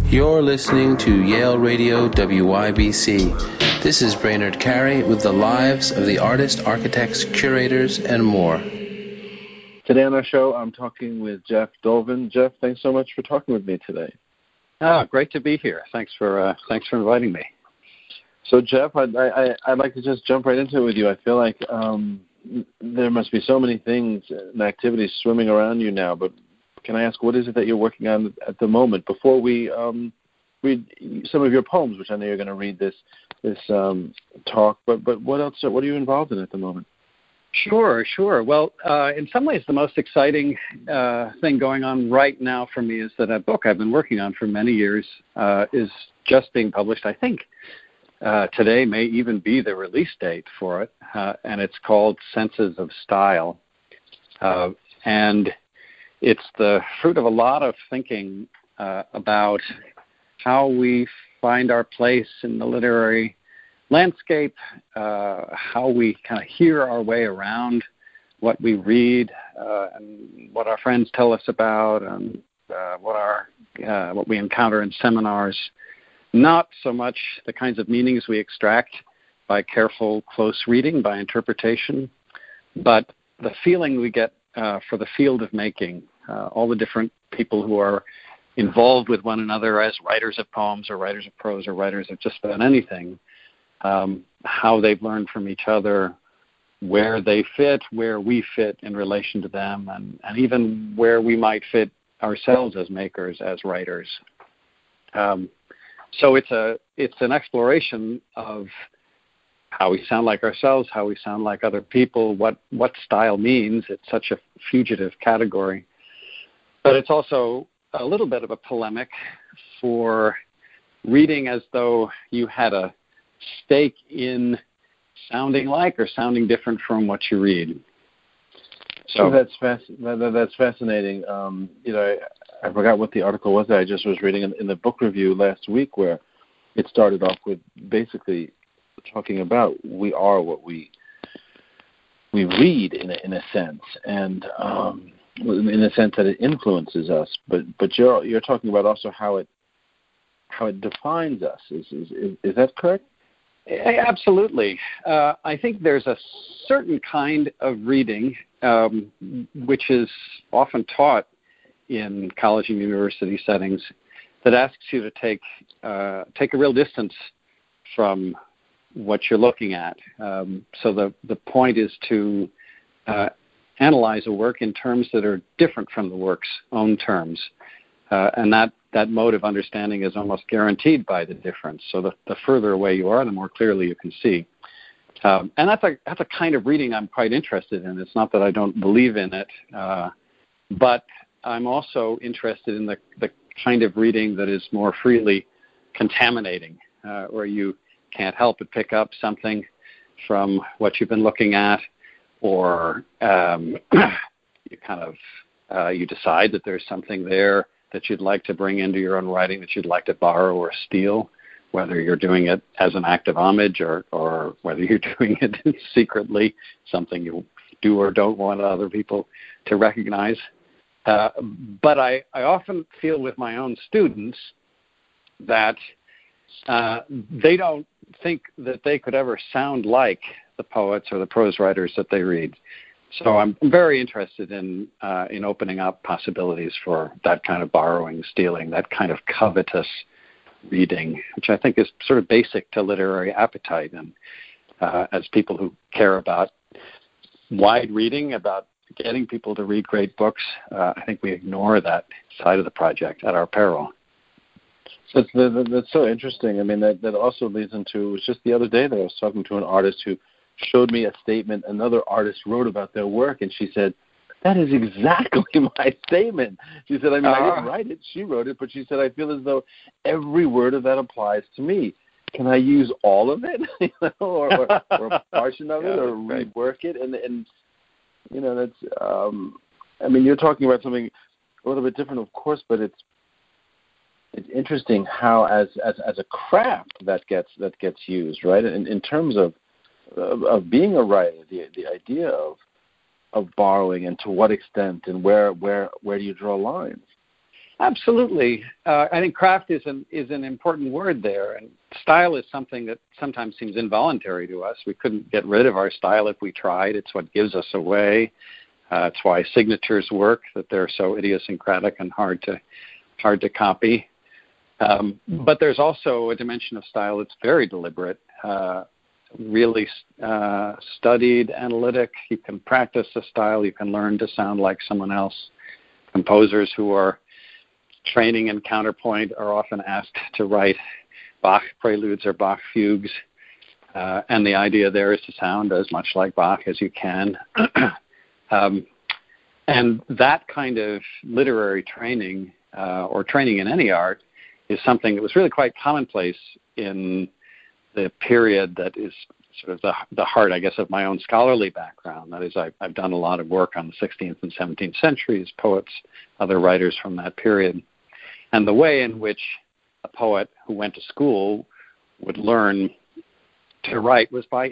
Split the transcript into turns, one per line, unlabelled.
You're listening to Yale Radio WYBC. This is Brainerd Carey with the lives of the artists, architects, curators, and more.
Today on our show, I'm talking with Jeff Dolvin. Jeff, thanks so much for talking with me today.
Great to be here. Thanks for inviting me.
So, Jeff, I'd like to just jump right into it with you. I feel like there must be so many things and activities swimming around you now, but can I ask, what is it that you're working on at the moment? Before we read some of your poems, which I know you're going to read this talk, but what else? What are you involved in at the moment?
Sure. Well, in some ways, the most exciting thing going on right now for me is that a book I've been working on for many years is just being published. I think today may even be the release date for it, and it's called Senses of Style. And it's the fruit of a lot of thinking about how we find our place in the literary landscape, how we kind of hear our way around what we read, and what our friends tell us about, and what we encounter in seminars. Not so much the kinds of meanings we extract by careful, close reading, by interpretation, but the feeling we get for the field of making, all the different people who are involved with one another as writers of poems or writers of prose or writers of just about anything, how they've learned from each other, where they fit, where we fit in relation to them, and even where we might fit ourselves as makers, as writers. So it's an exploration of how we sound like ourselves, how we sound like other people, what style means. It's such a fugitive category. But it's also a little bit of a polemic for reading as though you had a stake in sounding like or sounding different from what you read.
So that's fascinating. I forgot what the article was that I just was reading in the book review last week, where it started off with basically talking about we are what we read in a sense, and in a sense that it influences us. But you're talking about also how it defines us. Is that correct?
Absolutely. I think there's a certain kind of reading which is often taught in college and university settings that asks you to take a real distance from what you're looking at. So the point is to analyze a work in terms that are different from the work's own terms. And that mode of understanding is almost guaranteed by the difference. So the further away you are, the more clearly you can see. And that's a kind of reading I'm quite interested in. It's not that I don't believe in it, but I'm also interested in the kind of reading that is more freely contaminating, where you can't help but pick up something from what you've been looking at, or you decide that there's something there that you'd like to bring into your own writing, that you'd like to borrow or steal, whether you're doing it as an act of homage or whether you're doing it secretly, something you do or don't want other people to recognize. But I often feel with my own students that they don't think that they could ever sound like the poets or the prose writers that they read. So I'm very interested in opening up possibilities for that kind of borrowing, stealing, that kind of covetous reading, which I think is sort of basic to literary appetite. And as people who care about wide reading, about getting people to read great books, I think we ignore that side of the project at our peril.
So that's so interesting. I mean, that also leads into, it was just the other day that I was talking to an artist who showed me a statement another artist wrote about their work, and she said, that is exactly my statement. She said, I didn't write it, she wrote it, but she said, I feel as though every word of that applies to me. Can I use all of it, or a portion of it, or rework it? And that's, you're talking about something a little bit different, of course, but it's interesting how, as a craft, that gets used, right? In terms of being a writer, the idea of borrowing, and to what extent, and where do you draw lines?
Absolutely. I think craft is an important word there, and style is something that sometimes seems involuntary to us. We couldn't get rid of our style if we tried. It's what gives us away. It's why signatures work, that they're so idiosyncratic and hard to copy. But there's also a dimension of style that's very deliberate, really studied, analytic. You can practice the style. You can learn to sound like someone else. Composers who are training in counterpoint are often asked to write Bach preludes or Bach fugues, and the idea there is to sound as much like Bach as you can. And that kind of literary training, or training in any art, is something that was really quite commonplace in the period that is sort of the heart, I guess, of my own scholarly background. That is, I've done a lot of work on the 16th and 17th centuries, poets, other writers from that period. And the way in which a poet who went to school would learn to write was by